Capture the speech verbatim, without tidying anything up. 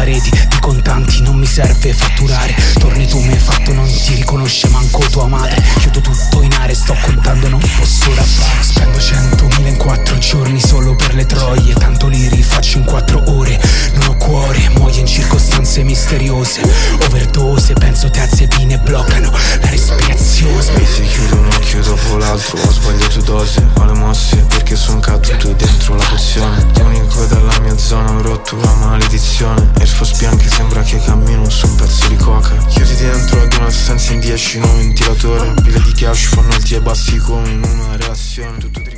reti di contanti, non mi serve fatturare. Torni tu, mi hai fatto, non ti riconosce manco tua madre. Chiudo tutto in aria, sto contando, non posso raffare. Spendo centomila in quattro giorni solo per le troie, tanto li rifaccio in quattro ore. Non ho cuore, muoio in circostanze misteriose. Overdose, penso diazepine bloccano la respirazione. Si chiude un occhio dopo l'altro, ho sbagliato dose, ho le mosse perché son caduto dentro la pozione. Unico dalla mia zona, ho rotto la maledizione. Air Force bianche, sembra che cammino su un pezzo di coca. Chiusi dentro ad una stanza in dieci, in un ventilatore. Pile di cash fanno alti e bassi come in una relazione. Tutto